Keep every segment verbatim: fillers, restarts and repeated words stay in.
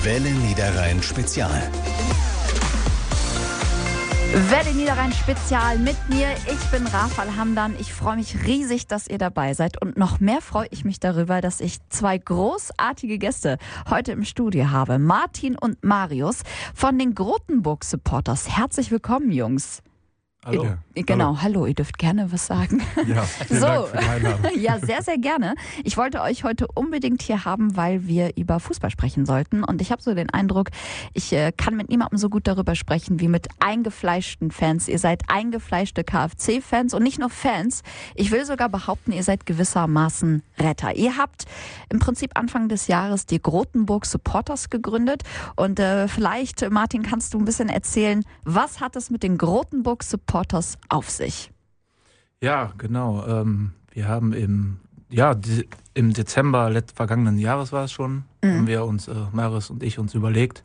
Welle Niederrhein Spezial. Welle Niederrhein Spezial mit mir. Ich bin Rafal Hamdan. Ich freue mich riesig, dass ihr dabei seid. Und noch mehr freue ich mich darüber, dass ich zwei großartige Gäste heute im Studio habe. Martin und Marius von den Grotenburg Supporters. Herzlich willkommen, Jungs. Hallo. Ihr, genau, hallo. hallo, ihr dürft gerne was sagen. Ja, vielen so. Dank für die Einladung. Ja, sehr, sehr gerne. Ich wollte euch heute unbedingt hier haben, weil wir über Fußball sprechen sollten. Und ich habe so den Eindruck, ich äh, kann mit niemandem so gut darüber sprechen wie mit eingefleischten Fans. Ihr seid eingefleischte K F C-Fans und nicht nur Fans. Ich will sogar behaupten, ihr seid gewissermaßen Retter. Ihr habt im Prinzip Anfang des Jahres die Grotenburg Supporters gegründet. Und äh, vielleicht, Martin, kannst du ein bisschen erzählen, was hat es mit den Grotenburg Supporters auf sich? Ja, genau. Ähm, wir haben im, ja, die, im Dezember let, vergangenen Jahres war es schon, mhm. haben wir uns, äh, Marius und ich, uns überlegt,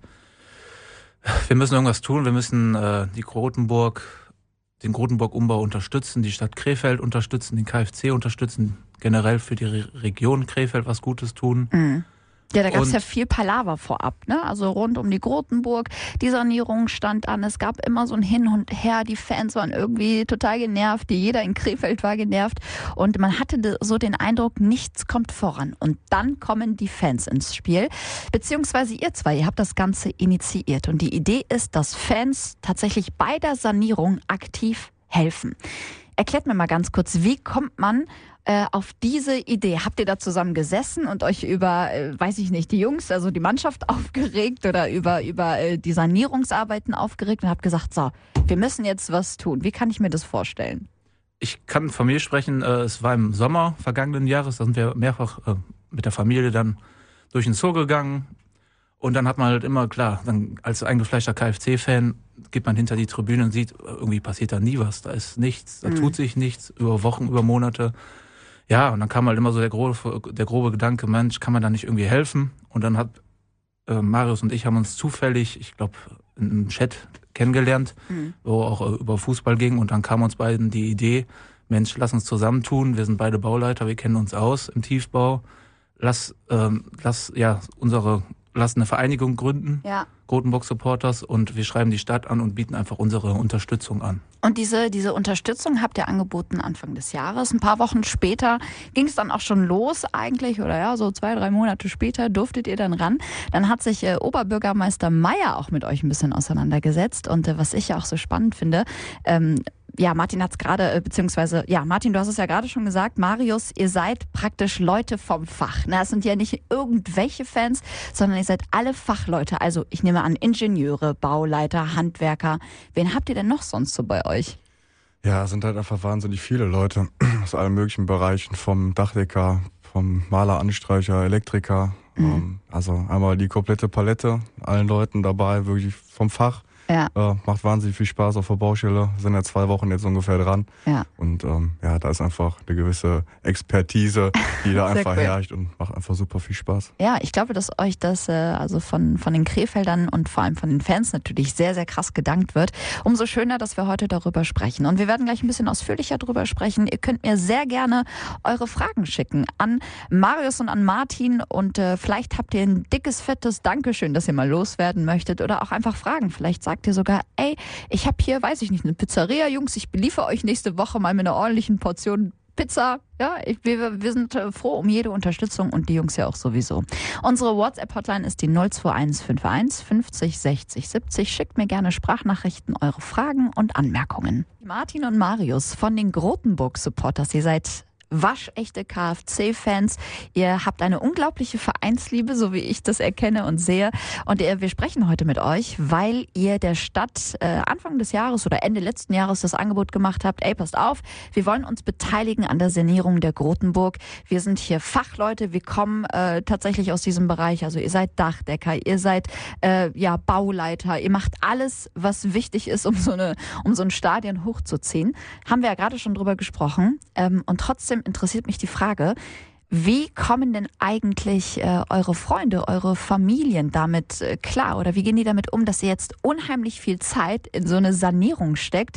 wir müssen irgendwas tun. Wir müssen äh, die Grotenburg, den Grotenburg-Umbau unterstützen, die Stadt Krefeld unterstützen, den K F C unterstützen, generell für die Re- Region Krefeld was Gutes tun. Mhm. Ja, da gab es Und ja viel Palaver vorab, ne? Also rund um die Grotenburg, die Sanierung stand an, es gab immer so ein Hin und Her, die Fans waren irgendwie total genervt, jeder in Krefeld war genervt und man hatte so den Eindruck, nichts kommt voran. Und dann kommen die Fans ins Spiel, beziehungsweise ihr zwei, ihr habt das Ganze initiiert und die Idee ist, dass Fans tatsächlich bei der Sanierung aktiv helfen. Erklärt mir mal ganz kurz, wie kommt man äh, auf diese Idee? Habt ihr da zusammen gesessen und euch über, äh, weiß ich nicht, die Jungs, also die Mannschaft aufgeregt oder über, über äh, die Sanierungsarbeiten aufgeregt und habt gesagt, so, wir müssen jetzt was tun. Wie kann ich mir das vorstellen? ich kann von mir sprechen, äh, es war im Sommer vergangenen Jahres, da sind wir mehrfach äh, mit der Familie dann durch den Zoo gegangen. Und dann hat man halt immer, klar, dann als eingefleischter K F C-Fan geht man hinter die Tribüne und sieht, irgendwie passiert da nie was. Da ist nichts, da mhm. tut sich nichts, über Wochen, über Monate. Ja, und dann kam halt immer so der grobe, der grobe Gedanke, Mensch, kann man da nicht irgendwie helfen? Und dann hat äh, Marius und ich haben uns zufällig, ich glaube, im Chat kennengelernt, mhm. wo auch äh, über Fußball ging. Und dann kam uns beiden die Idee, Mensch, lass uns zusammentun. Wir sind beide Bauleiter, wir kennen uns aus im Tiefbau. Lass, ähm, lass ja unsere Lass eine Vereinigung gründen, ja. Grotenburg Supporters, und wir schreiben die Stadt an und bieten einfach unsere Unterstützung an. Und diese, diese Unterstützung habt ihr angeboten Anfang des Jahres. Ein paar Wochen später ging es dann auch schon los eigentlich, oder ja, so zwei, drei Monate später durftet ihr dann ran. Dann hat sich äh, Oberbürgermeister Meier auch mit euch ein bisschen auseinandergesetzt. Und äh, was ich ja auch so spannend finde, ähm, ja, Martin hat es gerade, beziehungsweise, ja, Martin, du hast es ja gerade schon gesagt, Marius, ihr seid praktisch Leute vom Fach. Na, es sind ja nicht irgendwelche Fans, sondern ihr seid alle Fachleute. Also ich nehme an, Ingenieure, Bauleiter, Handwerker. Wen habt ihr denn noch sonst so bei euch? Ja, es sind halt einfach wahnsinnig viele Leute aus allen möglichen Bereichen, vom Dachdecker, vom Maler, Anstreicher, Elektriker. Mhm. Ähm, also einmal die komplette Palette, allen Leuten dabei, wirklich vom Fach. Ja. Äh, macht wahnsinnig viel Spaß auf der Baustelle. Sind ja zwei Wochen jetzt ungefähr dran. Ja. Und ähm, ja, da ist einfach eine gewisse Expertise, die da einfach cool. herrscht und macht einfach super viel Spaß. Ja, ich glaube, dass euch das äh, also von, von den Krefeldern und vor allem von den Fans natürlich sehr, sehr krass gedankt wird. Umso schöner, dass wir heute darüber sprechen. Und wir werden gleich ein bisschen ausführlicher darüber sprechen. Ihr könnt mir sehr gerne eure Fragen schicken an Marius und an Martin. Und äh, vielleicht habt ihr ein dickes, fettes Dankeschön, das ihr mal loswerden möchtet. Oder auch einfach Fragen. Vielleicht sagt ihr sogar, ey, ich habe hier, weiß ich nicht, eine Pizzeria, Jungs, ich beliefere euch nächste Woche mal mit einer ordentlichen Portion Pizza. Ja, ich, wir, wir sind froh um jede Unterstützung und die Jungs ja auch sowieso. Unsere WhatsApp-Hotline ist die null zwei eins fünf eins fünfzig sechzig siebzig. Schickt mir gerne Sprachnachrichten, eure Fragen und Anmerkungen. Martin und Marius von den Grotenburg Supporters, ihr seid waschechte K F C-Fans. Ihr habt eine unglaubliche Vereinsliebe, so wie ich das erkenne und sehe. Und ihr, wir sprechen heute mit euch, weil ihr der Stadt äh, Anfang des Jahres oder Ende letzten Jahres das Angebot gemacht habt, ey, passt auf, wir wollen uns beteiligen an der Sanierung der Grotenburg. Wir sind hier Fachleute, wir kommen äh, tatsächlich aus diesem Bereich. Also ihr seid Dachdecker, ihr seid äh, ja Bauleiter, ihr macht alles, was wichtig ist, um so eine, um so ein Stadion hochzuziehen. Haben wir ja gerade schon drüber gesprochen. Ähm, und trotzdem interessiert mich die Frage, wie kommen denn eigentlich äh, eure Freunde, eure Familien damit äh, klar? Oder wie gehen die damit um, dass ihr jetzt unheimlich viel Zeit in so eine Sanierung steckt?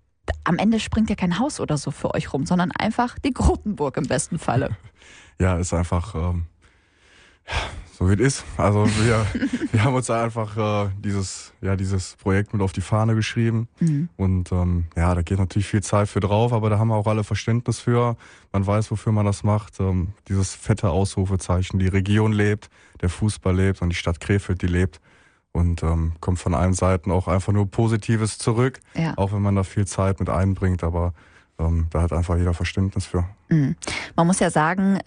Am Ende springt ja kein Haus oder so für euch rum, sondern einfach die Grotenburg im besten Falle. Ja, ist einfach ähm, so wie es ist. Also wir, wir haben uns einfach äh, dieses, ja, dieses Projekt mit auf die Fahne geschrieben. Mhm. Und ähm, ja, da geht natürlich viel Zeit für drauf, aber da haben wir auch alle Verständnis für. Man weiß, wofür man das macht. Ähm, dieses fette Ausrufezeichen. Die Region lebt, der Fußball lebt und die Stadt Krefeld, die lebt. Und ähm, kommt von allen Seiten auch einfach nur Positives zurück. Ja. Auch wenn man da viel Zeit mit einbringt, aber ähm, da hat einfach jeder Verständnis für. Mhm. Man muss ja sagen,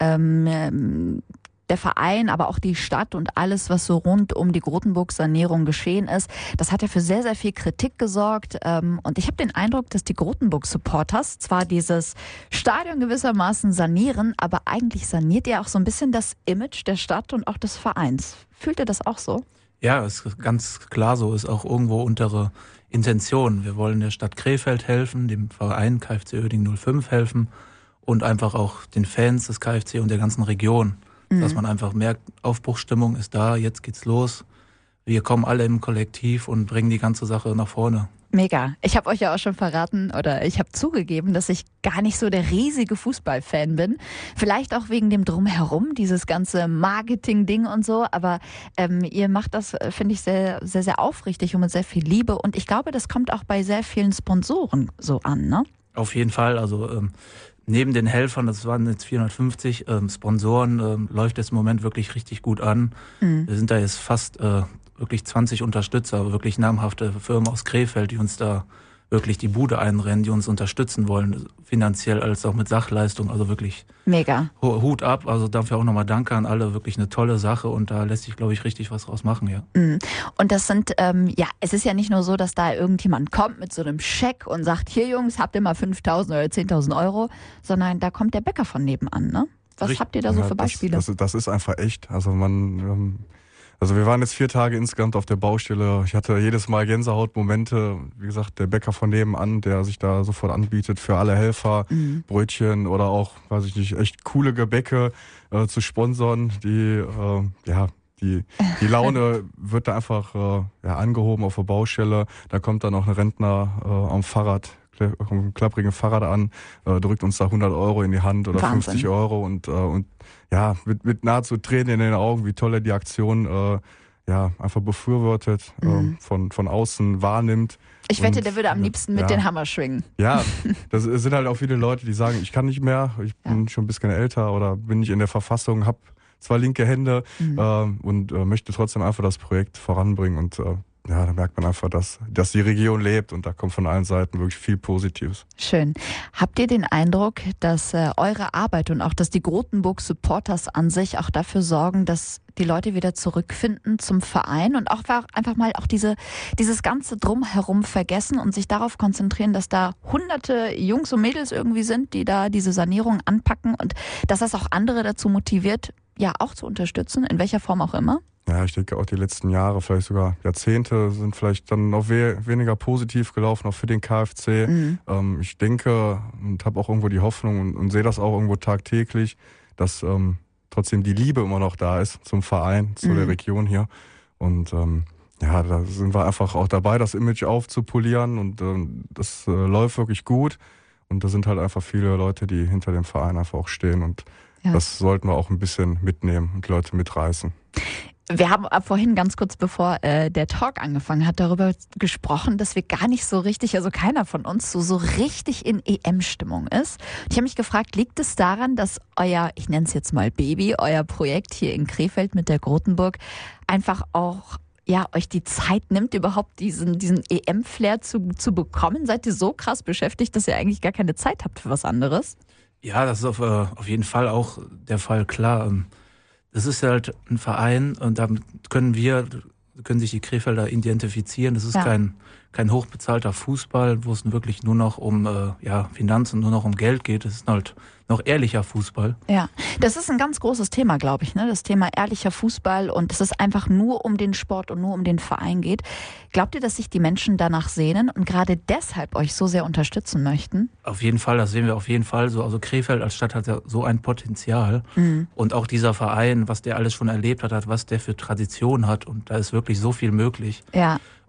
ähm, der Verein, aber auch die Stadt und alles, was so rund um die Grotenburg-Sanierung geschehen ist, das hat ja für sehr, sehr viel Kritik gesorgt. Und ich habe den Eindruck, dass die Grotenburg-Supporters zwar dieses Stadion gewissermaßen sanieren, aber eigentlich saniert ihr auch so ein bisschen das Image der Stadt und auch des Vereins. Fühlt ihr das auch so? Ja, ist ganz klar so, ist auch irgendwo unsere Intention. Wir wollen der Stadt Krefeld helfen, dem Verein K F C Uerdingen null fünf helfen und einfach auch den Fans des K F C und der ganzen Region. Dass man einfach merkt, Aufbruchsstimmung ist da, jetzt geht's los. Wir kommen alle im Kollektiv und bringen die ganze Sache nach vorne. Mega. Ich habe euch ja auch schon verraten oder ich habe zugegeben, dass ich gar nicht so der riesige Fußballfan bin. Vielleicht auch wegen dem Drumherum, dieses ganze Marketing-Ding und so. Aber ähm, ihr macht das, finde ich, sehr, sehr, sehr aufrichtig und mit sehr viel Liebe. Und ich glaube, das kommt auch bei sehr vielen Sponsoren so an, ne? Auf jeden Fall. Also ähm, neben den Helfern, das waren jetzt vierhundertfünfzig ähm, Sponsoren, ähm, läuft es im Moment wirklich richtig gut an. Mhm. Wir sind da jetzt fast äh, wirklich zwanzig Unterstützer, wirklich namhafte Firmen aus Krefeld, die uns da wirklich die Bude einrennen, die uns unterstützen wollen, finanziell als auch mit Sachleistung, also wirklich mega. Hut ab, also dafür auch nochmal Danke an alle, wirklich eine tolle Sache und da lässt sich, glaube ich, richtig was draus machen, ja. Und das sind, ähm, ja, es ist ja nicht nur so, dass da irgendjemand kommt mit so einem Scheck und sagt, hier Jungs, habt ihr mal fünftausend oder zehntausend Euro, sondern da kommt der Bäcker von nebenan, ne? Was richtig. Habt ihr da so ja, für Beispiele? Das, das, das ist einfach echt, also man... Ähm Also wir waren jetzt vier Tage insgesamt auf der Baustelle. Ich hatte jedes Mal Gänsehautmomente. Wie gesagt, der Bäcker von nebenan, der sich da sofort anbietet für alle Helfer, mhm. Brötchen oder auch, weiß ich nicht, echt coole Gebäcke äh, zu sponsern. Die, äh, ja, die, die Laune wird da einfach äh, ja, angehoben auf der Baustelle. Da kommt dann auch ein Rentner äh, am Fahrrad, einem klapprigen Fahrrad an, äh, drückt uns da hundert Euro in die Hand oder Wahnsinn. fünfzig Euro und, äh, und ja, mit, mit nahezu Tränen in den Augen, wie toll er die Aktion äh, ja, einfach befürwortet, mhm. äh, von, von außen wahrnimmt. Ich wette, und, der würde am liebsten mit ja, den Hammer schwingen. Ja, das sind halt auch viele Leute, die sagen, ich kann nicht mehr, ich bin ja. schon ein bisschen älter oder bin nicht in der Verfassung, habe zwei linke Hände mhm. äh, und äh, möchte trotzdem einfach das Projekt voranbringen und äh, ja, da merkt man einfach, dass, dass die Region lebt und da kommt von allen Seiten wirklich viel Positives. Schön. Habt ihr den Eindruck, dass äh, eure Arbeit und auch, dass die Grotenburg-Supporters an sich auch dafür sorgen, dass die Leute wieder zurückfinden zum Verein und auch einfach mal auch diese, dieses ganze Drumherum vergessen und sich darauf konzentrieren, dass da hunderte Jungs und Mädels irgendwie sind, die da diese Sanierung anpacken und dass das auch andere dazu motiviert, ja auch zu unterstützen, in welcher Form auch immer? Ja, ich denke auch die letzten Jahre, vielleicht sogar Jahrzehnte sind vielleicht dann noch we- weniger positiv gelaufen, auch für den K F C. Mhm. Ähm, ich denke und habe auch irgendwo die Hoffnung und, und sehe das auch irgendwo tagtäglich, dass ähm, trotzdem die Liebe immer noch da ist zum Verein, zu mhm. der Region hier. Und ähm, ja, da sind wir einfach auch dabei, das Image aufzupolieren und ähm, das äh, läuft wirklich gut. Und da sind halt einfach viele Leute, die hinter dem Verein einfach auch stehen und ja. das sollten wir auch ein bisschen mitnehmen und die Leute mitreißen. Wir haben vorhin ganz kurz bevor äh, der Talk angefangen hat, darüber gesprochen, dass wir gar nicht so richtig, also keiner von uns so, so richtig in E M-Stimmung ist. Und ich habe mich gefragt, liegt es daran, dass euer, ich nenne es jetzt mal Baby, euer Projekt hier in Krefeld mit der Grotenburg einfach auch ja, euch die Zeit nimmt, überhaupt diesen, diesen E M-Flair zu, zu bekommen? Seid ihr so krass beschäftigt, dass ihr eigentlich gar keine Zeit habt für was anderes? Ja, das ist auf, äh, auf jeden Fall auch der Fall, klar. Das ist halt ein Verein und damit können wir, können sich die Krefelder identifizieren. Das ist ja. kein, kein hochbezahlter Fußball, wo es wirklich nur noch um äh, ja, Finanzen, nur noch um Geld geht. Das ist halt noch ehrlicher Fußball. Ja, das ist ein ganz großes Thema, glaube ich, ne? Das Thema ehrlicher Fußball und dass es einfach nur um den Sport und nur um den Verein geht. Glaubt ihr, dass sich die Menschen danach sehnen und gerade deshalb euch so sehr unterstützen möchten? Auf jeden Fall, das sehen wir auf jeden Fall so. Also Krefeld als Stadt hat ja so ein Potenzial mhm. und auch dieser Verein, was der alles schon erlebt hat, was der für Tradition hat und da ist wirklich so viel möglich. Ja.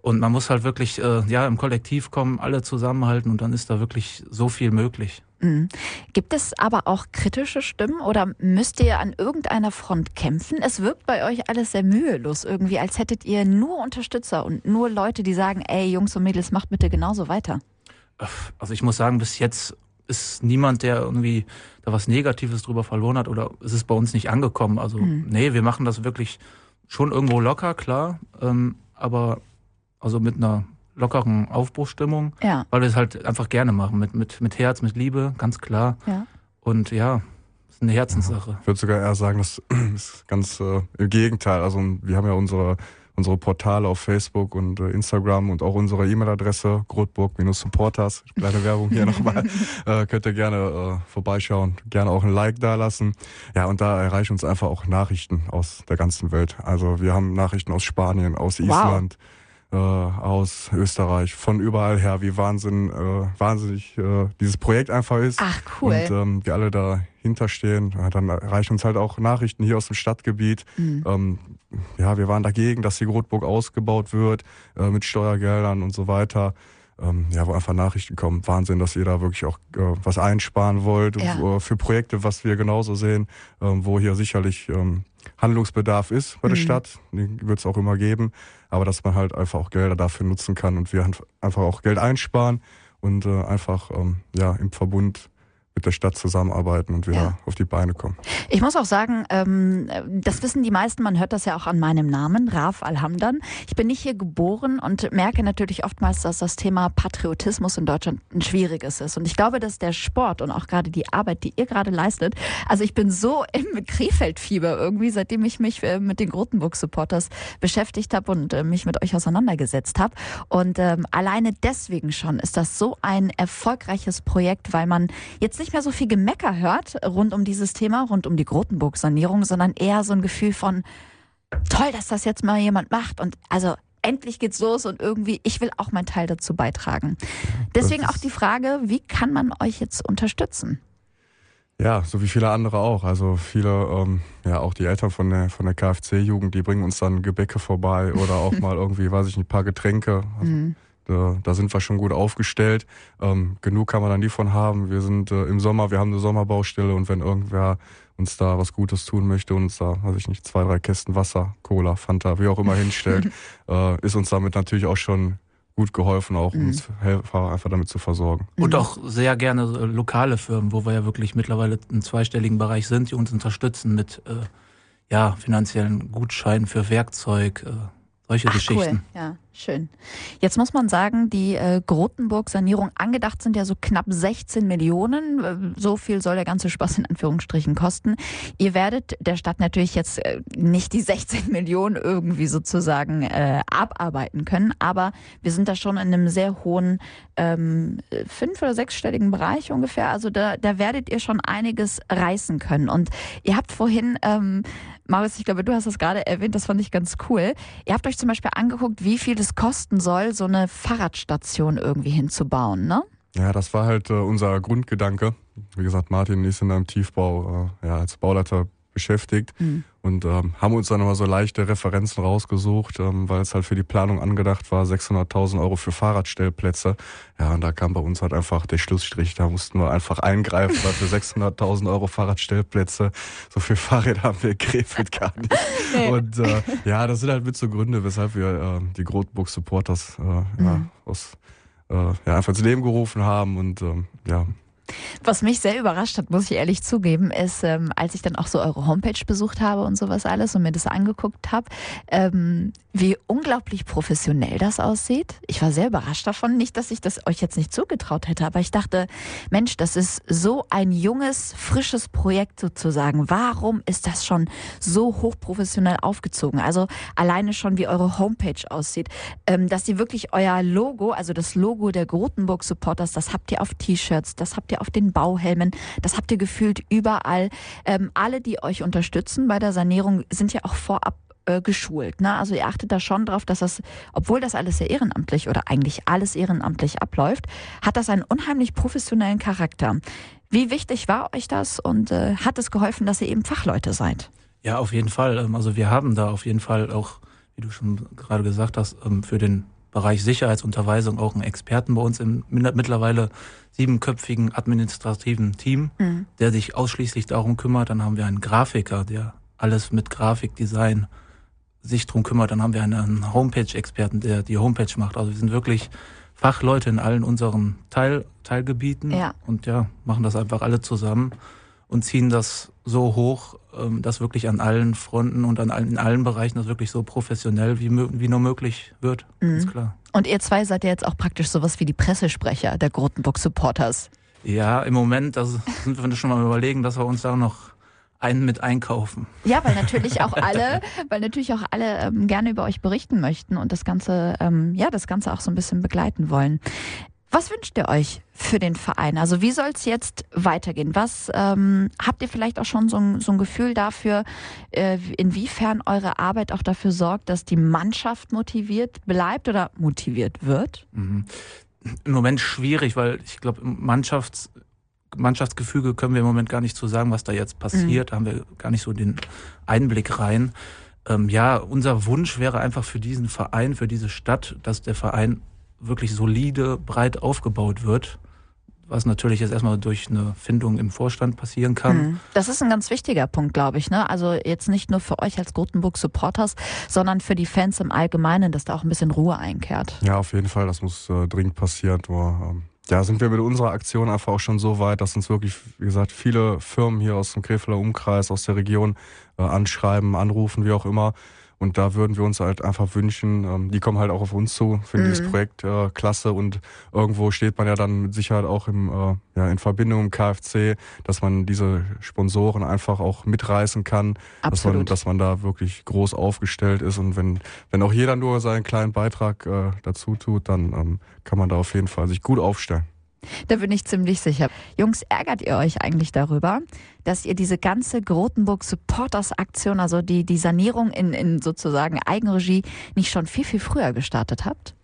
Und man muss halt wirklich äh, ja im Kollektiv kommen, alle zusammenhalten und dann ist da wirklich so viel möglich. Mhm. Gibt es aber auch kritische Stimmen oder müsst ihr an irgendeiner Front kämpfen? Es wirkt bei euch alles sehr mühelos irgendwie, als hättet ihr nur Unterstützer und nur Leute, die sagen, ey Jungs und Mädels, macht bitte genauso weiter. Also ich muss sagen, bis jetzt ist niemand, der irgendwie da was Negatives drüber verloren hat oder es ist bei uns nicht angekommen. Also mhm. nee, wir machen das wirklich schon irgendwo locker, klar, ähm, aber also mit einer lockeren Aufbruchsstimmung, ja. weil wir es halt einfach gerne machen, mit, mit, mit Herz, mit Liebe, ganz klar. Ja. Und ja, das ist eine Herzenssache. Ja, ich würde sogar eher sagen, das ist ganz äh, im Gegenteil. Also wir haben ja unsere unsere Portale auf Facebook und äh, Instagram und auch unsere E-Mail-Adresse grotburg-supporters, kleine Werbung hier nochmal, äh, könnt ihr gerne äh, vorbeischauen, gerne auch ein Like da lassen. Ja, und da erreichen uns einfach auch Nachrichten aus der ganzen Welt. Also wir haben Nachrichten aus Spanien, aus Island, wow. äh, aus Österreich, von überall her, wie Wahnsinn, äh, wahnsinnig äh, dieses Projekt einfach ist. Ach, cool. Und ähm, wir alle dahinter stehen. Ja, dann erreichen uns halt auch Nachrichten hier aus dem Stadtgebiet. Mhm. Ähm, ja, wir waren dagegen, dass die Grotburg ausgebaut wird äh, mit Steuergeldern und so weiter. Ähm, ja, wo einfach Nachrichten kommen. Wahnsinn, dass ihr da wirklich auch äh, was einsparen wollt ja. äh, für Projekte, was wir genauso sehen, äh, wo hier sicherlich ähm, Handlungsbedarf ist bei der mhm. Stadt. Den wird es auch immer geben. Aber dass man halt einfach auch Gelder dafür nutzen kann und wir einfach auch Geld einsparen und äh, einfach ähm, ja im Verbund mit der Stadt zusammenarbeiten und wieder ja. auf die Beine kommen. Ich muss auch sagen, ähm, das wissen die meisten, man hört das ja auch an meinem Namen, Raf Alhamdan. Ich bin nicht hier geboren und merke natürlich oftmals, dass das Thema Patriotismus in Deutschland ein schwieriges ist. Und ich glaube, dass der Sport und auch gerade die Arbeit, die ihr gerade leistet, also ich bin so im Krefeld-Fieber irgendwie, seitdem ich mich mit den Grotenburg-Supporters beschäftigt habe und äh, mich mit euch auseinandergesetzt habe. Und ähm, alleine deswegen schon ist das so ein erfolgreiches Projekt, weil man jetzt nicht nicht mehr so viel Gemecker hört rund um dieses Thema, rund um die Grotenburg-Sanierung, sondern eher so ein Gefühl von toll, dass das jetzt mal jemand macht und also endlich geht's los und irgendwie, ich will auch meinen Teil dazu beitragen. Deswegen auch die Frage, wie kann man euch jetzt unterstützen? Ja, so wie viele andere auch. Also viele, ähm, ja auch die Eltern von der von der K F C-Jugend, die bringen uns dann Gebäcke vorbei oder auch mal irgendwie, weiß ich nicht, ein paar Getränke. Also, mhm. Da, da sind wir schon gut aufgestellt. Ähm, genug kann man dann nie von haben. Wir sind äh, im Sommer, wir haben eine Sommerbaustelle und wenn irgendwer uns da was Gutes tun möchte und uns da, weiß ich nicht, zwei, drei Kästen Wasser, Cola, Fanta, wie auch immer hinstellt, äh, ist uns damit natürlich auch schon gut geholfen, auch mhm. uns Helfer einfach damit zu versorgen. Und auch sehr gerne äh, lokale Firmen, wo wir ja wirklich mittlerweile im zweistelligen Bereich sind, die uns unterstützen mit äh, ja, finanziellen Gutscheinen für Werkzeug, äh, solche Ach, Geschichten. Cool. Ja, schön. Jetzt muss man sagen, die äh, Grotenburg-Sanierung angedacht sind ja so knapp sechzehn Millionen. So viel soll der ganze Spaß in Anführungsstrichen kosten. Ihr werdet der Stadt natürlich jetzt äh, nicht die sechzehn Millionen irgendwie sozusagen äh, abarbeiten können, aber wir sind da schon in einem sehr hohen ähm, fünf- oder sechsstelligen Bereich ungefähr. Also da, da werdet ihr schon einiges reißen können. Und ihr habt vorhin ähm, Marius, ich glaube, du hast das gerade erwähnt, das fand ich ganz cool. Ihr habt euch zum Beispiel angeguckt, wie viel es kosten soll, so eine Fahrradstation irgendwie hinzubauen, ne? Ja, das war halt äh, unser Grundgedanke. Wie gesagt, Martin ist in einem Tiefbau äh, ja, als Bauleiter beschäftigt mhm. und ähm, haben uns dann immer so leichte Referenzen rausgesucht, ähm, weil es halt für die Planung angedacht war, sechshunderttausend Euro für Fahrradstellplätze. Ja, und da kam bei uns halt einfach der Schlussstrich, da mussten wir einfach eingreifen, weil für sechshunderttausend Euro Fahrradstellplätze, so viel Fahrräder haben wir in Krefeld gar nicht. Nee. Und äh, ja, das sind halt mit so Gründe, weshalb wir äh, die Grotenburg-Supporters äh, mhm. ja, aus, äh, ja, einfach ins Leben gerufen haben und ähm, ja, was mich sehr überrascht hat, muss ich ehrlich zugeben, ist, ähm, als ich dann auch so eure Homepage besucht habe und sowas alles und mir das angeguckt habe, ähm, wie unglaublich professionell das aussieht. Ich war sehr überrascht davon. Nicht, dass ich das euch jetzt nicht zugetraut hätte, aber ich dachte, Mensch, das ist so ein junges, frisches Projekt sozusagen. Warum ist das schon so hochprofessionell aufgezogen? Also alleine schon, wie eure Homepage aussieht, ähm, dass ihr wirklich euer Logo, also das Logo der Grotenburg Supporters, das habt ihr auf T-Shirts, das habt ihr auf den Bauhelmen, das habt ihr gefühlt überall. Ähm, alle, die euch unterstützen bei der Sanierung, sind ja auch vorab äh, geschult. Ne? Also ihr achtet da schon drauf, dass das, obwohl das alles sehr ehrenamtlich oder eigentlich alles ehrenamtlich abläuft, hat das einen unheimlich professionellen Charakter. Wie wichtig war euch das und äh, hat es geholfen, dass ihr eben Fachleute seid? Ja, auf jeden Fall. Also wir haben da auf jeden Fall auch, wie du schon gerade gesagt hast, für den Bereich Sicherheitsunterweisung auch einen Experten bei uns im mittlerweile siebenköpfigen administrativen Team, mhm. der sich ausschließlich darum kümmert. Dann haben wir einen Grafiker, der alles mit Grafikdesign sich drum kümmert. Dann haben wir einen Homepage-Experten, der die Homepage macht. Also wir sind wirklich Fachleute in allen unseren Teil, Teilgebieten ja. und ja, machen das einfach alle zusammen und ziehen das so hoch, dass wirklich an allen Fronten und an allen, in allen Bereichen das wirklich so professionell wie, wie nur möglich wird. Mhm. Ist klar. Und ihr zwei seid ja jetzt auch praktisch sowas wie die Pressesprecher der Grotenburg Supporters. Ja, im Moment das sind wir schon mal überlegen, dass wir uns da noch einen mit einkaufen. Ja, weil natürlich auch alle, weil natürlich auch alle ähm, gerne über euch berichten möchten und das Ganze, ähm, ja, das Ganze auch so ein bisschen begleiten wollen. Was wünscht ihr euch für den Verein? Also wie soll es jetzt weitergehen? Was ähm, habt ihr vielleicht auch schon so ein, so ein Gefühl dafür, äh, inwiefern eure Arbeit auch dafür sorgt, dass die Mannschaft motiviert bleibt oder motiviert wird? Mhm. Im Moment schwierig, weil ich glaube, Mannschafts Mannschaftsgefüge können wir im Moment gar nicht so sagen, was da jetzt passiert. Mhm. Da haben wir gar nicht so den Einblick rein. Ähm, ja, unser Wunsch wäre einfach für diesen Verein, für diese Stadt, dass der Verein wirklich solide, breit aufgebaut wird, was natürlich jetzt erstmal durch eine Findung im Vorstand passieren kann. Das ist ein ganz wichtiger Punkt, glaube ich, ne? Also jetzt nicht nur für euch als Grotenburg Supporters, sondern für die Fans im Allgemeinen, dass da auch ein bisschen Ruhe einkehrt. Ja, auf jeden Fall, das muss äh, dringend passieren. Nur, ähm, ja, sind wir mit unserer Aktion einfach auch schon so weit, dass uns wirklich, wie gesagt, viele Firmen hier aus dem Krefelder Umkreis, aus der Region äh, anschreiben, anrufen, wie auch immer. Und da würden wir uns halt einfach wünschen, ähm, die kommen halt auch auf uns zu, finden mhm. dieses Projekt äh, klasse und irgendwo steht man ja dann mit Sicherheit auch im, äh, ja, in Verbindung im K F C, dass man diese Sponsoren einfach auch mitreißen kann, dass man, dass man da wirklich groß aufgestellt ist und wenn, wenn auch jeder nur seinen kleinen Beitrag äh, dazu tut, dann ähm, kann man da auf jeden Fall sich gut aufstellen. Da bin ich ziemlich sicher. Jungs, ärgert ihr euch eigentlich darüber, dass ihr diese ganze Grotenburg Supporters Aktion, also die, die Sanierung in, in sozusagen Eigenregie, nicht schon viel, viel früher gestartet habt?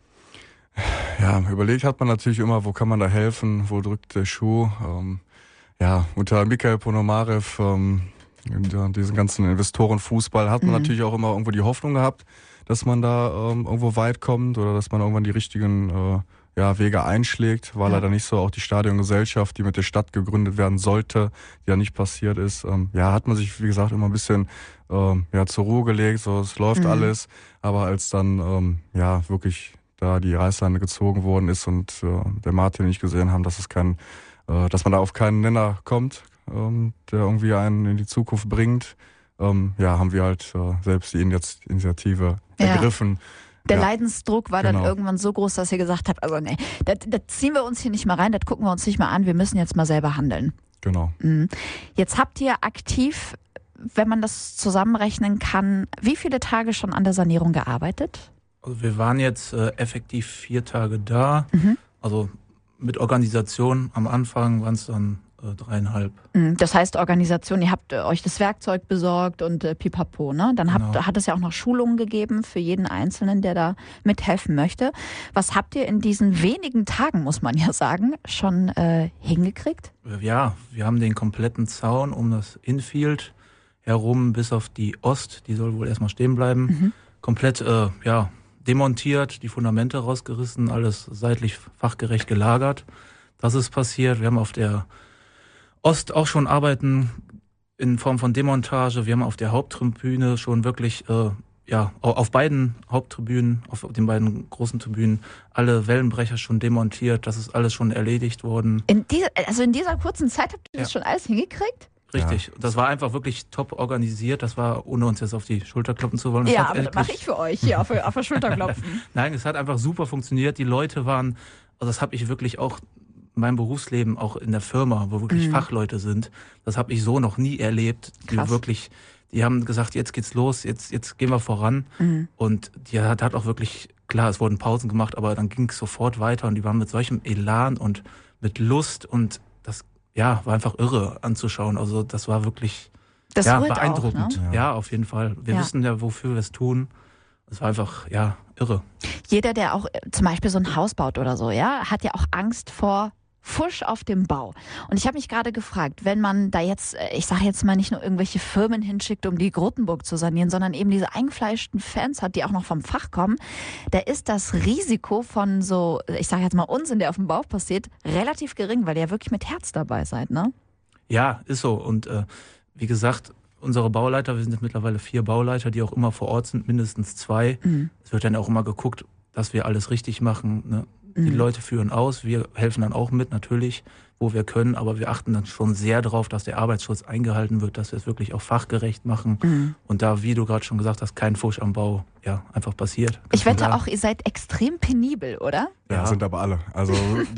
Ja, überlegt hat man natürlich immer, wo kann man da helfen, wo drückt der Schuh. Ähm, ja, unter Michael Ponomarev, ähm, diesen ganzen Investorenfußball, hat man mhm. natürlich auch immer irgendwo die Hoffnung gehabt, dass man da ähm, irgendwo weit kommt oder dass man irgendwann die richtigen äh, ja, Wege einschlägt. War ja. leider nicht so. Auch die Stadiongesellschaft, die mit der Stadt gegründet werden sollte, die ja nicht passiert ist. Ähm, ja, hat man sich, wie gesagt, immer ein bisschen ähm, ja, zur Ruhe gelegt. So, es läuft mhm. alles. Aber als dann ähm, ja wirklich da die Reißleine gezogen worden ist und äh, der Martin nicht gesehen haben, dass es kein, äh, dass man da auf keinen Nenner kommt, ähm, der irgendwie einen in die Zukunft bringt, ähm, ja, haben wir halt äh, selbst die Initiative ja. ergriffen. Der ja, Leidensdruck war genau. dann irgendwann so groß, dass ihr gesagt habt, also nee, das, das ziehen wir uns hier nicht mal rein, das gucken wir uns nicht mal an, wir müssen jetzt mal selber handeln. Genau. Mhm. Jetzt habt ihr aktiv, wenn man das zusammenrechnen kann, wie viele Tage schon an der Sanierung gearbeitet? Also wir waren jetzt äh, effektiv vier Tage da, Mhm. also mit Organisation am Anfang waren es dann äh, dreieinhalb. Mhm. Das heißt Organisation, ihr habt äh, euch das Werkzeug besorgt und äh, pipapo, ne? Dann habt, Genau. hat es ja auch noch Schulungen gegeben für jeden Einzelnen, der da mithelfen möchte. Was habt ihr in diesen wenigen Tagen, muss man ja sagen, schon äh, hingekriegt? Ja, wir haben den kompletten Zaun um das Infield herum bis auf die Ost, die soll wohl erstmal stehen bleiben, Mhm. komplett äh, ja, demontiert, die Fundamente rausgerissen, alles seitlich fachgerecht gelagert. Das ist passiert. Wir haben auf der Ost auch schon Arbeiten in Form von Demontage. Wir haben auf der Haupttribüne schon wirklich, äh, ja, auf beiden Haupttribünen, auf den beiden großen Tribünen, alle Wellenbrecher schon demontiert. Das ist alles schon erledigt worden. In dieser, also in dieser kurzen Zeit habt ihr das Ja. schon alles hingekriegt? Richtig. Ja. Das war einfach wirklich top organisiert. Das war, ohne uns jetzt auf die Schulter klopfen zu wollen. Das Ja, hat aber das mache ich für euch hier auf, auf der Schulter klopfen. Nein, es hat einfach super funktioniert. Die Leute waren, also das habe ich wirklich auch in meinem Berufsleben, auch in der Firma, wo wirklich Mhm. Fachleute sind, das habe ich so noch nie erlebt. Die Krass. wirklich, die haben gesagt, jetzt geht's los, jetzt, jetzt gehen wir voran. Mhm. Und die hat, hat auch wirklich, klar, es wurden Pausen gemacht, aber dann ging es sofort weiter und die waren mit solchem Elan und mit Lust und das, ja, war einfach irre anzuschauen. Also das war wirklich Das ja, rührt beeindruckend. Auch, ne? Ja. ja, auf jeden Fall. Wir Ja. wissen ja, wofür wir es tun. Es war einfach, ja, irre. Jeder, der auch äh, zum Beispiel so ein Haus baut oder so, ja, hat ja auch Angst vor Fusch auf dem Bau. Und ich habe mich gerade gefragt, wenn man da jetzt, ich sage jetzt mal nicht nur irgendwelche Firmen hinschickt, um die Grotenburg zu sanieren, sondern eben diese eingefleischten Fans hat, die auch noch vom Fach kommen, da ist das Risiko von so, ich sage jetzt mal Unsinn, der auf dem Bau passiert, relativ gering, weil ihr ja wirklich mit Herz dabei seid, ne? Ja, ist so. Und äh, wie gesagt, unsere Bauleiter, wir sind jetzt mittlerweile vier Bauleiter, die auch immer vor Ort sind, mindestens zwei. Mhm. Es wird dann auch immer geguckt, dass wir alles richtig machen, ne? Die mhm. Leute führen aus, wir helfen dann auch mit, natürlich, wo wir können, aber wir achten dann schon sehr darauf, dass der Arbeitsschutz eingehalten wird, dass wir es wirklich auch fachgerecht machen mhm. und da, wie du gerade schon gesagt hast, kein Fusch am Bau ja einfach passiert. Ich wette klar. Auch, ihr seid extrem penibel, oder? Ja, ja. Sind aber alle. Also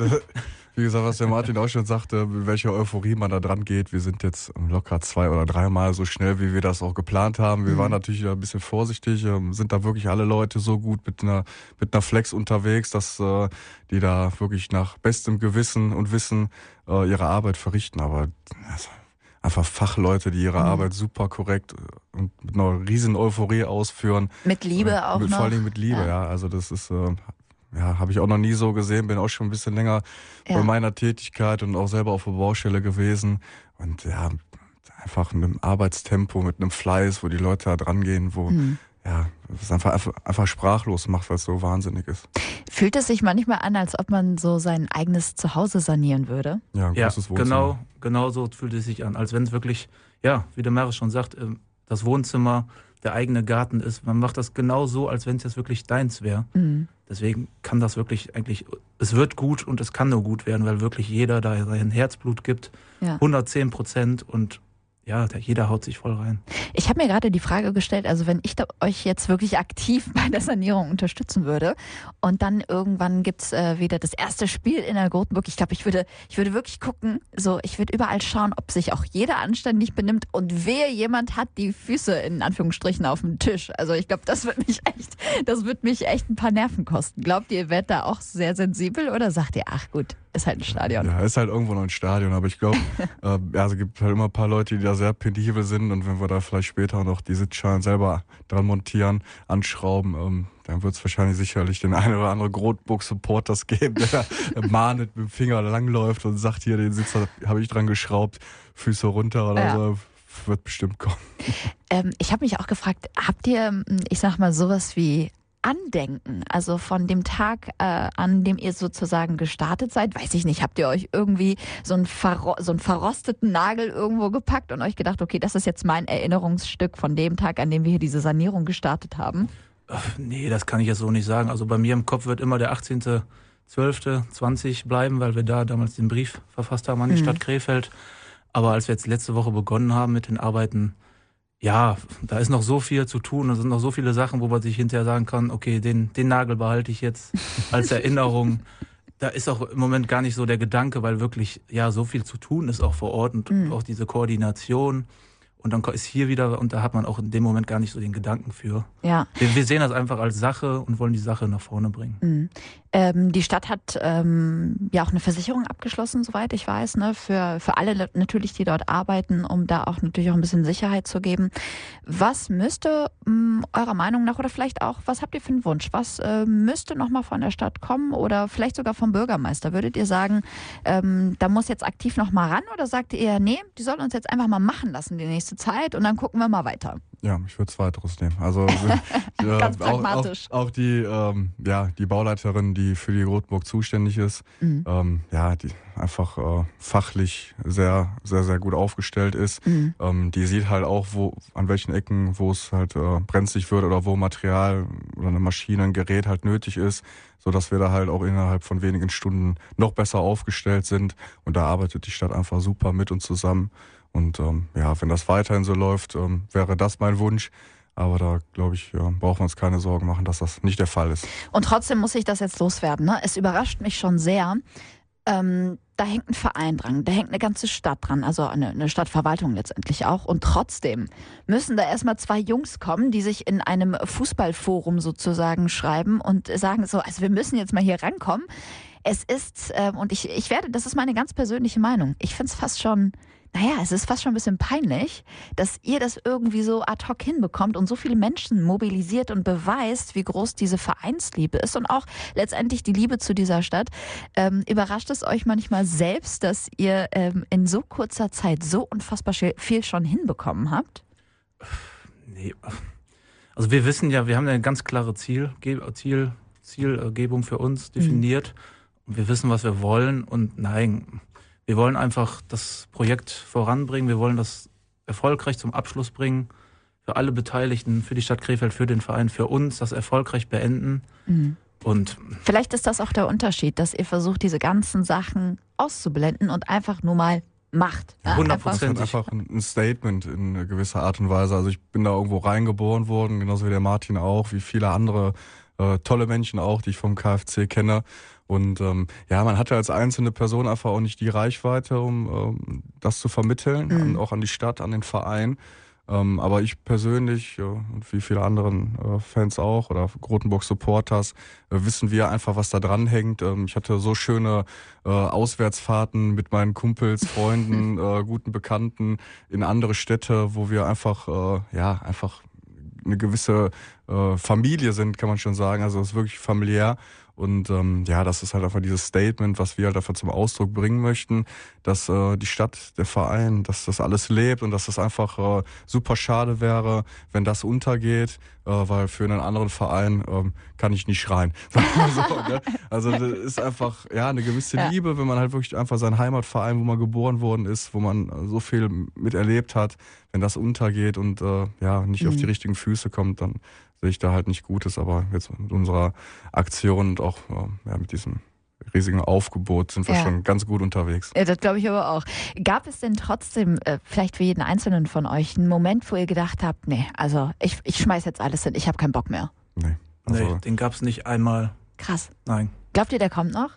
wie gesagt, was der Martin auch schon sagte, mit welcher Euphorie man da dran geht. Wir sind jetzt locker zwei oder dreimal so schnell, wie wir das auch geplant haben. Wir mhm. waren natürlich ein bisschen vorsichtig, sind da wirklich alle Leute so gut mit einer, mit einer Flex unterwegs, dass äh, die da wirklich nach bestem Gewissen und Wissen äh, ihre Arbeit verrichten. Aber also, einfach Fachleute, die ihre mhm. Arbeit super korrekt und mit einer riesen Euphorie ausführen. Mit Liebe äh, auch mit, noch. Vor allem mit Liebe, ja. ja. Also das ist... Äh, Ja, habe ich auch noch nie so gesehen, bin auch schon ein bisschen länger ja. bei meiner Tätigkeit und auch selber auf der Baustelle gewesen. Und ja, einfach mit einem Arbeitstempo, mit einem Fleiß, wo die Leute da dran gehen, wo mhm. ja, es einfach, einfach, einfach sprachlos macht, weil es so wahnsinnig ist. Fühlt es sich manchmal an, als ob man so sein eigenes Zuhause sanieren würde? Ja, ein ja, großes Wohnzimmer. Genau, genau so fühlt es sich an, als wenn es wirklich, ja, wie der Maris schon sagt, das Wohnzimmer, der eigene Garten ist. Man macht das genau so, als wenn es jetzt wirklich deins wäre. Mhm. Deswegen kann das wirklich eigentlich, es wird gut und es kann nur gut werden, weil wirklich jeder da sein Herzblut gibt, ja. hundertzehn Prozent und ja, jeder haut sich voll rein. Ich habe mir gerade die Frage gestellt, also wenn ich da euch jetzt wirklich aktiv bei der Sanierung unterstützen würde und dann irgendwann gibt's äh, wieder das erste Spiel in der Grotenburg, ich glaube, ich würde, ich würde wirklich gucken, so, ich würde überall schauen, ob sich auch jeder anständig benimmt und wer jemand hat die Füße in Anführungsstrichen auf dem Tisch. Also ich glaube, das wird mich echt, das wird mich echt ein paar Nerven kosten. Glaubt ihr, ihr werdet da auch sehr sensibel oder sagt ihr, ach gut, ist halt ein Stadion? Ja, ist halt irgendwo noch ein Stadion, aber ich glaube, äh, ja, es gibt halt immer ein paar Leute, die da sehr penibel sind und wenn wir da vielleicht später noch die Sitzschalen selber dran montieren, anschrauben, ähm, dann wird es wahrscheinlich sicherlich den einen oder anderen Grotenburg-Supporters geben, der mahnend mit dem Finger langläuft und sagt, hier, den Sitz habe ich dran geschraubt, Füße runter oder ja. so. Wird bestimmt kommen. Ähm, ich habe mich auch gefragt, habt ihr, ich sag mal, sowas wie Andenken, also von dem Tag, äh, an dem ihr sozusagen gestartet seid, weiß ich nicht, habt ihr euch irgendwie so einen, verro- so einen verrosteten Nagel irgendwo gepackt und euch gedacht, okay, das ist jetzt mein Erinnerungsstück von dem Tag, an dem wir hier diese Sanierung gestartet haben? Ach, nee, das kann ich jetzt so nicht sagen. Also bei mir im Kopf wird immer der achtzehnter zwölfter zwanzig bleiben, weil wir da damals den Brief verfasst haben an die mhm. Stadt Krefeld. Aber als wir jetzt letzte Woche begonnen haben mit den Arbeiten, ja, da ist noch so viel zu tun, da sind noch so viele Sachen, wo man sich hinterher sagen kann, okay, den, den Nagel behalte ich jetzt als Erinnerung. Da ist auch im Moment gar nicht so der Gedanke, weil wirklich ja so viel zu tun ist auch vor Ort und mhm. auch diese Koordination. Und dann ist hier wieder, und da hat man auch in dem Moment gar nicht so den Gedanken für. Ja. Wir, wir sehen das einfach als Sache und wollen die Sache nach vorne bringen. Mhm. Ähm, die Stadt hat ähm, ja auch eine Versicherung abgeschlossen, soweit ich weiß, ne, für, für alle natürlich, die dort arbeiten, um da auch natürlich auch ein bisschen Sicherheit zu geben. Was müsste mh, eurer Meinung nach, oder vielleicht auch, was habt ihr für einen Wunsch? Was äh, müsste nochmal von der Stadt kommen oder vielleicht sogar vom Bürgermeister? Würdet ihr sagen, ähm, da muss jetzt aktiv nochmal ran, oder sagt ihr, nee, die sollen uns jetzt einfach mal machen lassen die nächste Zeit und dann gucken wir mal weiter? Ja, ich würde Zweiteres nehmen. Also äh, Ganz auch, pragmatisch. Auch, auch die, ähm, ja, die Bauleiterin, die für die Grotenburg zuständig ist, mhm. ähm, ja, die einfach äh, fachlich sehr, sehr, sehr gut aufgestellt ist. Mhm. Ähm, die sieht halt auch, wo, an welchen Ecken, wo es halt äh, brenzlig wird oder wo Material oder eine Maschine, ein Gerät halt nötig ist, sodass wir da halt auch innerhalb von wenigen Stunden noch besser aufgestellt sind. Und da arbeitet die Stadt einfach super mit uns zusammen. Und ähm, ja, wenn das weiterhin so läuft, ähm, wäre das mein Wunsch. Aber da, glaube ich, ja, brauchen wir uns keine Sorgen machen, dass das nicht der Fall ist. Und trotzdem muss ich das jetzt loswerden. Ne? Es überrascht mich schon sehr. Ähm, da hängt ein Verein dran, da hängt eine ganze Stadt dran, also eine, eine Stadtverwaltung letztendlich auch. Und trotzdem müssen da erstmal zwei Jungs kommen, die sich in einem Fußballforum sozusagen schreiben und sagen so, also wir müssen jetzt mal hier rankommen. Es ist, äh, und ich, ich werde, das ist meine ganz persönliche Meinung, ich finde es fast schon naja, es ist fast schon ein bisschen peinlich, dass ihr das irgendwie so ad hoc hinbekommt und so viele Menschen mobilisiert und beweist, wie groß diese Vereinsliebe ist und auch letztendlich die Liebe zu dieser Stadt. Ähm, überrascht es euch manchmal selbst, dass ihr ähm, in so kurzer Zeit so unfassbar viel schon hinbekommen habt? Nee. Also wir wissen ja, wir haben eine ganz klare Ziel, Ziel, Zielgebung für uns definiert. Mhm. Wir wissen, was wir wollen und nein, wir wollen einfach das Projekt voranbringen, wir wollen das erfolgreich zum Abschluss bringen, für alle Beteiligten, für die Stadt Krefeld, für den Verein, für uns, das erfolgreich beenden. Mhm. Und vielleicht ist das auch der Unterschied, dass ihr versucht, diese ganzen Sachen auszublenden und einfach nur mal macht. hundert Prozent. Das ist einfach ein Statement in gewisser Art und Weise. Also ich bin da irgendwo reingeboren worden, genauso wie der Martin auch, wie viele andere äh, tolle Menschen auch, die ich vom K F C kenne. Und ähm, ja, man hatte als einzelne Person einfach auch nicht die Reichweite, um ähm, das zu vermitteln, mhm. an, auch an die Stadt, an den Verein. Ähm, aber ich persönlich ja, und wie viele anderen äh, Fans auch oder Grotenburg-Supporters äh, wissen wir einfach, was da dran hängt. Ähm, ich hatte so schöne äh, Auswärtsfahrten mit meinen Kumpels, Freunden, äh, guten Bekannten in andere Städte, wo wir einfach, äh, ja, einfach eine gewisse äh, Familie sind, kann man schon sagen. Also es ist wirklich familiär. Und ähm, ja, das ist halt einfach dieses Statement, was wir halt dafür zum Ausdruck bringen möchten, dass äh, die Stadt, der Verein, dass das alles lebt und dass das einfach äh, super schade wäre, wenn das untergeht, äh, weil für einen anderen Verein ähm, kann ich nicht schreien. Sagen wir so, ne? Also das ist einfach ja eine gewisse ja. Liebe, wenn man halt wirklich einfach seinen Heimatverein, wo man geboren worden ist, wo man so viel miterlebt hat, wenn das untergeht und äh, ja nicht mhm. auf die richtigen Füße kommt, dann sehe ich da halt nicht Gutes, aber jetzt mit unserer Aktion und auch ja, mit diesem riesigen Aufgebot sind wir ja. schon ganz gut unterwegs. Ja, das glaube ich aber auch. Gab es denn trotzdem, äh, vielleicht für jeden Einzelnen von euch, einen Moment, wo ihr gedacht habt, nee, also ich, ich schmeiß jetzt alles hin, ich habe keinen Bock mehr? Nee. Also nee, den gab es nicht einmal. Krass. Nein. Glaubt ihr, der kommt noch?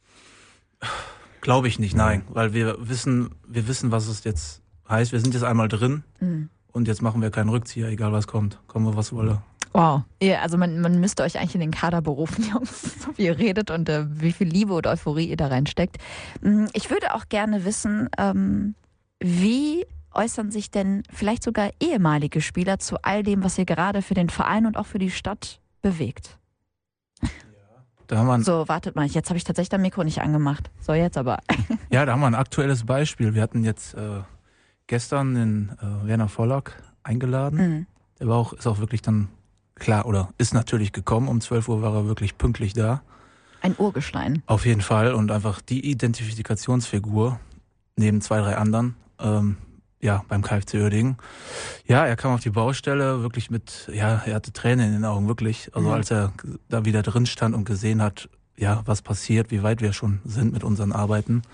Glaube ich nicht, nein. nein. Weil wir wissen, wir wissen, was es jetzt heißt. Wir sind jetzt einmal drin mhm. und jetzt machen wir keinen Rückzieher, egal was kommt. Kommen wir, was wolle. Wow. Ja, also man, man müsste euch eigentlich in den Kader berufen, Jungs, so wie ihr redet und äh, wie viel Liebe und Euphorie ihr da reinsteckt. Ich würde auch gerne wissen, ähm, wie äußern sich denn vielleicht sogar ehemalige Spieler zu all dem, was ihr gerade für den Verein und auch für die Stadt bewegt? Ja, da haben wir ein so, wartet mal, jetzt habe ich tatsächlich das Mikro nicht angemacht. So, jetzt aber. Ja, da haben wir ein aktuelles Beispiel. Wir hatten jetzt äh, gestern den äh, Werner Vollack eingeladen. Mhm. Der war auch, ist auch wirklich dann klar, oder ist natürlich gekommen. Um zwölf Uhr war er wirklich pünktlich da. Ein Urgestein. Auf jeden Fall. Und einfach die Identifikationsfigur neben zwei, drei anderen, ähm, ja, beim K F C Uerdingen. Ja, er kam auf die Baustelle wirklich mit, ja, er hatte Tränen in den Augen, wirklich. Also mhm. als er da wieder drin stand und gesehen hat, ja, was passiert, wie weit wir schon sind mit unseren Arbeiten.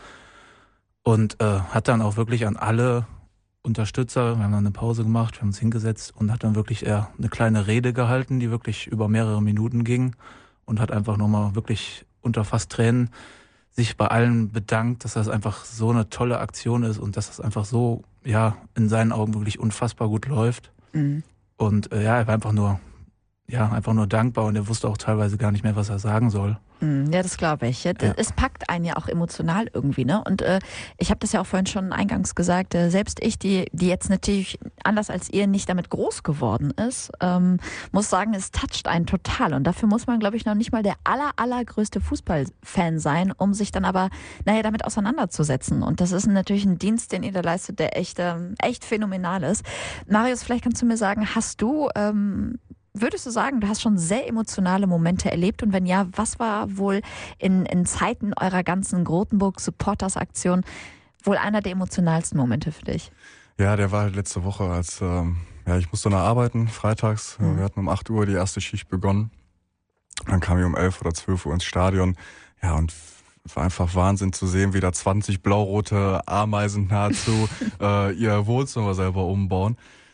Und äh, hat dann auch wirklich an alle Unterstützer, wir haben dann eine Pause gemacht, wir haben uns hingesetzt und hat dann wirklich eher eine kleine Rede gehalten, die wirklich über mehrere Minuten ging und hat einfach nochmal wirklich unter fast Tränen sich bei allen bedankt, dass das einfach so eine tolle Aktion ist und dass das einfach so, ja, in seinen Augen wirklich unfassbar gut läuft. Mhm. Und äh, ja, er war einfach nur, ja, einfach nur dankbar und er wusste auch teilweise gar nicht mehr, was er sagen soll. Ja, das glaube ich. Ja. Es packt einen ja auch emotional irgendwie, ne? Und äh, ich habe das ja auch vorhin schon eingangs gesagt, äh, selbst ich, die, die jetzt natürlich anders als ihr nicht damit groß geworden ist, ähm, muss sagen, es toucht einen total. Und dafür muss man, glaube ich, noch nicht mal der aller, allergrößte Fußballfan sein, um sich dann aber, naja, damit auseinanderzusetzen. Und das ist natürlich ein Dienst, den ihr da leistet, der echt, ähm, echt phänomenal ist. Marius, vielleicht kannst du mir sagen, hast du... Ähm, Würdest du sagen, du hast schon sehr emotionale Momente erlebt? Und wenn ja, was war wohl in, in Zeiten eurer ganzen Grotenburg-Supporters-Aktion wohl einer der emotionalsten Momente für dich? Ja, der war halt letzte Woche, als ähm, ja, ich musste noch arbeiten, freitags. Mhm. Wir hatten um acht Uhr die erste Schicht begonnen. Dann kamen wir um elf oder zwölf Uhr ins Stadion. Ja, und es war einfach Wahnsinn zu sehen, wie da zwanzig blau-rote Ameisen nahezu äh, ihr Wohnzimmer selber umbauen.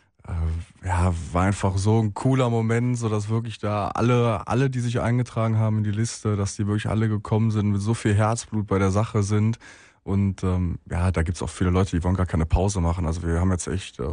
Ja, war einfach so ein cooler Moment, so dass wirklich da alle, alle, die sich eingetragen haben in die Liste, dass die wirklich alle gekommen sind, mit so viel Herzblut bei der Sache sind. Und ähm, ja, da gibt's auch viele Leute, die wollen gar keine Pause machen. Also wir haben jetzt echt äh,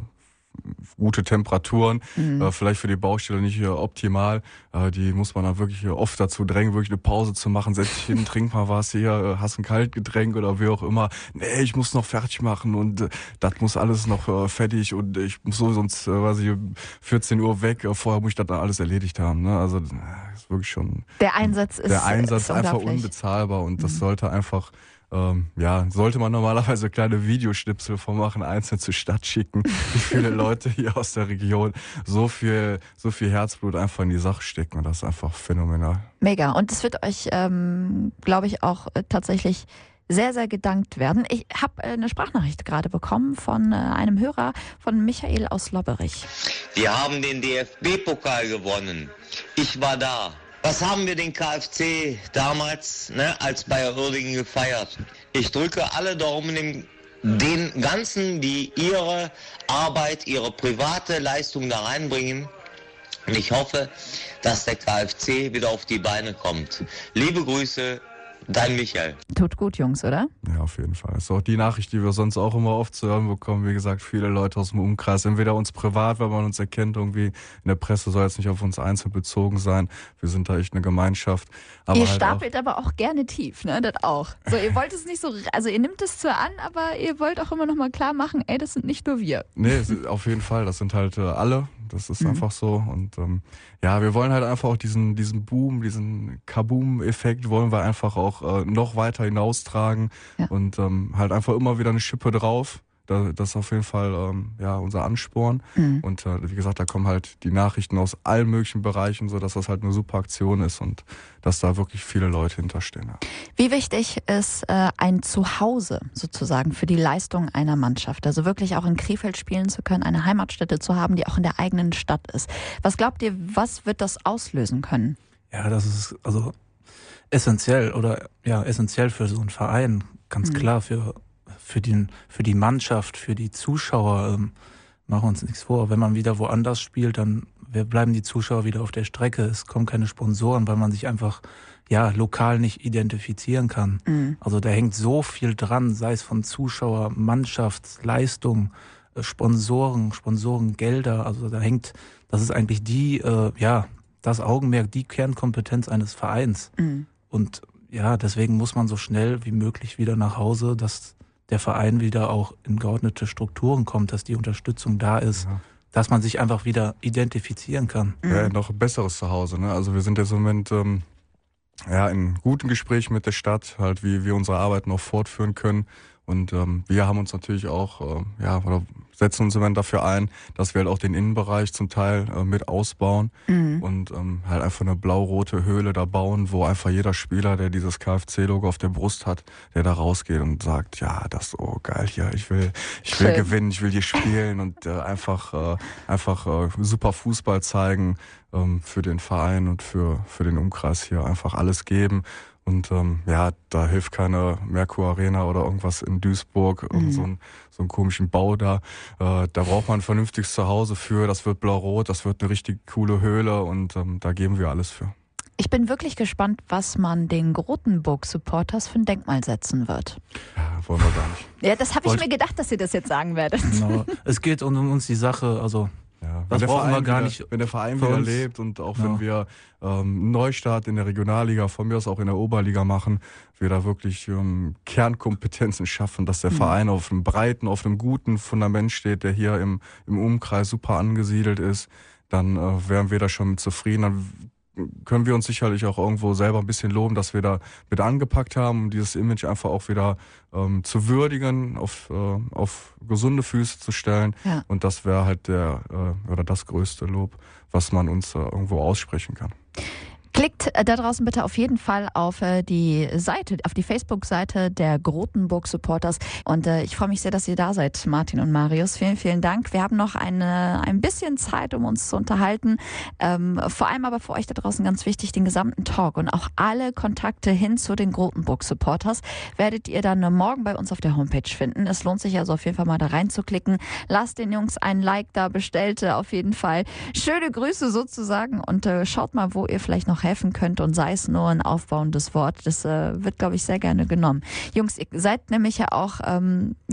gute Temperaturen, Mhm. äh, vielleicht für die Baustelle nicht äh, optimal. Äh, die muss man dann wirklich äh, oft dazu drängen, wirklich eine Pause zu machen. Setz dich hin, trink mal was hier, äh, hast ein Kaltgetränk oder wie auch immer. Nee, ich muss noch fertig machen und äh, das muss alles noch äh, fertig und ich muss so sonst äh, weiß ich, vierzehn Uhr weg. Äh, vorher muss ich das dann alles erledigt haben. Ne? Also das ist wirklich schon... Der Einsatz ist Der Einsatz ist einfach unglaublich. unbezahlbar und das Mhm. sollte einfach, ähm, ja, sollte man normalerweise kleine Videoschnipsel von machen, einzeln zur Stadt schicken, wie viele Leute hier aus der Region so viel, so viel Herzblut einfach in die Sache stecken und das ist einfach phänomenal. Mega. Und es wird euch, ähm, glaube ich, auch äh, tatsächlich sehr, sehr gedankt werden. Ich habe äh, eine Sprachnachricht gerade bekommen von äh, einem Hörer, von Michael aus Lobberich. Wir haben den D F B-Pokal gewonnen. Ich war da. Was haben wir den K F C damals, ne, als Bayer Uerdingen gefeiert? Ich drücke alle Daumen den, den Ganzen, die ihre Arbeit, ihre private Leistung da reinbringen. Und ich hoffe, dass der K F C wieder auf die Beine kommt. Liebe Grüße, dein Michael. Tut gut, Jungs, oder? Ja, auf jeden Fall. Das ist auch die Nachricht, die wir sonst auch immer oft zu hören bekommen. Wie gesagt, viele Leute aus dem Umkreis, entweder uns privat, weil man uns erkennt, irgendwie in der Presse soll jetzt nicht auf uns einzeln bezogen sein. Wir sind da echt eine Gemeinschaft. Aber ihr halt stapelt auch, aber auch gerne tief, ne? Das auch. So, ihr wollt es nicht so, also ihr nimmt es zwar an, aber ihr wollt auch immer noch mal klar machen, ey, das sind nicht nur wir. Nee, es ist auf jeden Fall. Das sind halt äh, alle. Das ist Mhm. einfach so. Und ähm, ja, wir wollen halt einfach auch diesen, diesen Boom, diesen Kaboom-Effekt wollen wir einfach auch äh, noch weiter hinaustragen. Ja. Und ähm, halt einfach immer wieder eine Schippe drauf. Da, das ist auf jeden Fall ähm, ja, unser Ansporn. Mhm. Und äh, wie gesagt, da kommen halt die Nachrichten aus allen möglichen Bereichen, so dass das halt eine super Aktion ist und dass da wirklich viele Leute hinterstehen. Ja. Wie wichtig ist äh, ein Zuhause sozusagen für die Leistung einer Mannschaft? Also wirklich auch in Krefeld spielen zu können, eine Heimatstätte zu haben, die auch in der eigenen Stadt ist. Was glaubt ihr, was wird das auslösen können? Ja, das ist also essentiell oder ja, essentiell für so einen Verein, ganz Mhm. klar, für, für, den, für die Mannschaft, für die Zuschauer. Ähm, machen wir uns nichts vor. Wenn man wieder woanders spielt, dann wir bleiben die Zuschauer wieder auf der Strecke. Es kommen keine Sponsoren, weil man sich einfach ja lokal nicht identifizieren kann. Mhm. Also da hängt so viel dran, sei es von Zuschauer, Mannschaft, Leistung, äh, Sponsoren, Sponsorengelder. Also da hängt, das ist eigentlich die, äh, ja, das Augenmerk, die Kernkompetenz eines Vereins. Mhm. Und ja, deswegen muss man so schnell wie möglich wieder nach Hause, dass der Verein wieder auch in geordnete Strukturen kommt, dass die Unterstützung da ist, Ja. dass man sich einfach wieder identifizieren kann. Ja, noch ein besseres Zuhause. Ne? Also wir sind jetzt im Moment ähm, ja, in guten Gesprächen mit der Stadt, halt wie wir unsere Arbeit noch fortführen können. Und ähm, wir haben uns natürlich auch, äh, ja, oder setzen uns im Moment dafür ein, dass wir halt auch den Innenbereich zum Teil äh, mit ausbauen Mhm. und ähm, halt einfach eine blau-rote Höhle da bauen, wo einfach jeder Spieler, der dieses K F C-Logo auf der Brust hat, der da rausgeht und sagt, ja, das ist so geil hier, ich will, ich will Schön. gewinnen, ich will hier spielen und äh, einfach, äh, einfach äh, super Fußball zeigen, ähm, für den Verein und für, für den Umkreis hier einfach alles geben. Und ähm, ja, da hilft keine Merkur Arena oder irgendwas in Duisburg, irgend Mhm. so, ein, so einen komischen Bau da. Äh, da braucht man ein vernünftiges Zuhause für. Das wird blau-rot, das wird eine richtig coole Höhle und ähm, da geben wir alles für. Ich bin wirklich gespannt, was man den Grotenburg-Supporters für ein Denkmal setzen wird. Ja, wollen wir gar nicht. Ja, das habe ich Wollt- mir gedacht, dass ihr das jetzt sagen werdet. Genau. Es geht um uns die Sache, also Ja, Das wenn der brauchen wir Verein gar wieder, nicht Wenn der Verein für wieder uns. lebt und auch Ja. wenn wir ähm, einen Neustart in der Regionalliga, von mir aus auch in der Oberliga machen, wir da wirklich ähm, Kernkompetenzen schaffen, dass der Mhm. Verein auf einem breiten, auf einem guten Fundament steht, der hier im, im Umkreis super angesiedelt ist, dann äh, wären wir da schon mit zufrieden. Dann können wir uns sicherlich auch irgendwo selber ein bisschen loben, dass wir da mit angepackt haben, um dieses Image einfach auch wieder ähm, zu würdigen, auf, äh, auf gesunde Füße zu stellen. Ja. Und das wäre halt der äh, oder das größte Lob, was man uns äh, irgendwo aussprechen kann. Klickt äh, da draußen bitte auf jeden Fall auf äh, die Seite, auf die Facebook-Seite der Grotenburg Supporters. Und äh, ich freue mich sehr, dass ihr da seid, Martin und Marius. Vielen, vielen Dank. Wir haben noch eine, ein bisschen Zeit, um uns zu unterhalten. Ähm, vor allem aber für euch da draußen ganz wichtig, den gesamten Talk und auch alle Kontakte hin zu den Grotenburg Supporters werdet ihr dann morgen bei uns auf der Homepage finden. Es lohnt sich also auf jeden Fall mal da reinzuklicken. Lasst den Jungs ein Like da, bestellt äh, auf jeden Fall schöne Grüße sozusagen und äh, schaut mal, wo ihr vielleicht noch helfen könnt und sei es nur ein aufbauendes Wort. Das äh, wird, glaube ich, sehr gerne genommen. Jungs, ihr seid nämlich ja auch, ähm, ja,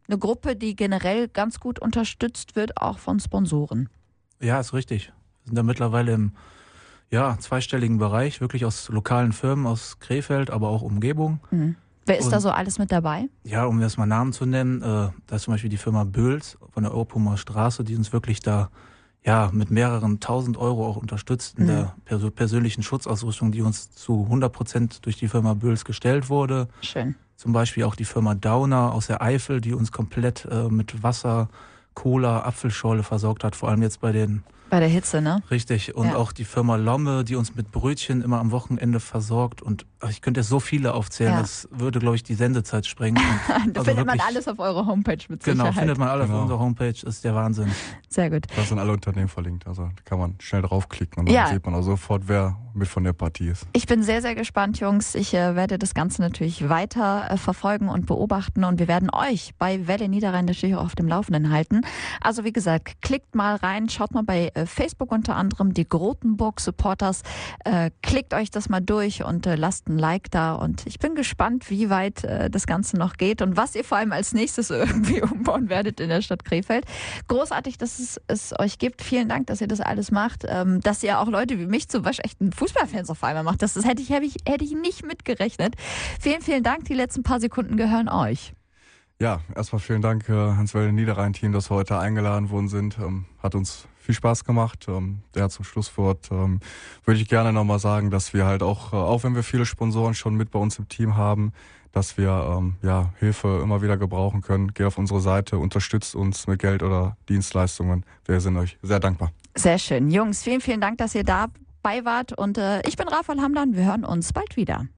eine Gruppe, die generell ganz gut unterstützt wird, auch von Sponsoren. Ja, ist richtig. Wir sind da mittlerweile im ja, zweistelligen Bereich, wirklich aus lokalen Firmen, aus Krefeld, aber auch Umgebung. Mhm. Wer ist Und, da so alles mit dabei? Ja, um jetzt mal Namen zu nennen, äh, da ist zum Beispiel die Firma Böhls von der Europumer Straße, die uns wirklich da ja mit mehreren tausend Euro auch unterstützt in Mhm. der pers- persönlichen Schutzausrüstung, die uns zu hundert Prozent durch die Firma Böhls gestellt wurde. Schön. Zum Beispiel auch die Firma Downer aus der Eifel, die uns komplett äh, mit Wasser, Cola, Apfelschorle versorgt hat, vor allem jetzt bei den Bei der Hitze, ne? Richtig. Und Ja. auch die Firma Lomme, die uns mit Brötchen immer am Wochenende versorgt. Und ach, ich könnte jetzt so viele aufzählen, Ja. das würde, glaube ich, die Sendezeit sprengen. Und Da also findet man wirklich- alles auf eurer Homepage mit Genau, Sicherheit. findet man alles Genau. auf unserer Homepage. Ist der Wahnsinn. Sehr gut. Da sind alle Unternehmen verlinkt, also da kann man schnell draufklicken und dann Ja. sieht man auch sofort, wer mit von der Partie ist. Ich bin sehr, sehr gespannt, Jungs. Ich äh, werde das Ganze natürlich weiter äh, verfolgen und beobachten und wir werden euch bei Welle Niederrhein natürlich auch auf dem Laufenden halten. Also wie gesagt, klickt mal rein, schaut mal bei äh, Facebook unter anderem die Grotenburg Supporters, äh, klickt euch das mal durch und äh, lasst ein Like da und ich bin gespannt, wie weit äh, das Ganze noch geht und was ihr vor allem als nächstes irgendwie umbauen werdet in der Stadt Krefeld. Großartig, dass es, es euch gibt. Vielen Dank, dass ihr das alles macht, ähm, dass ihr auch Leute wie mich zu waschechten Fußballfans auf einmal macht. Das, das hätte ich, hätte ich, hätte ich nicht mitgerechnet. Vielen, vielen Dank. Die letzten paar Sekunden gehören euch. Ja, erstmal vielen Dank äh, ans Welle Niederrhein-Team, dass wir heute eingeladen worden sind. Ähm, hat uns viel Spaß gemacht. Ähm, der zum Schlusswort ähm, würde ich gerne nochmal sagen, dass wir halt auch, äh, auch wenn wir viele Sponsoren schon mit bei uns im Team haben, dass wir ähm, ja, Hilfe immer wieder gebrauchen können. Geht auf unsere Seite, unterstützt uns mit Geld oder Dienstleistungen. Wir sind euch sehr dankbar. Sehr schön. Jungs, vielen, vielen Dank, dass ihr dabei wart. Und äh, ich bin Raphael Hamdan. Wir hören uns bald wieder.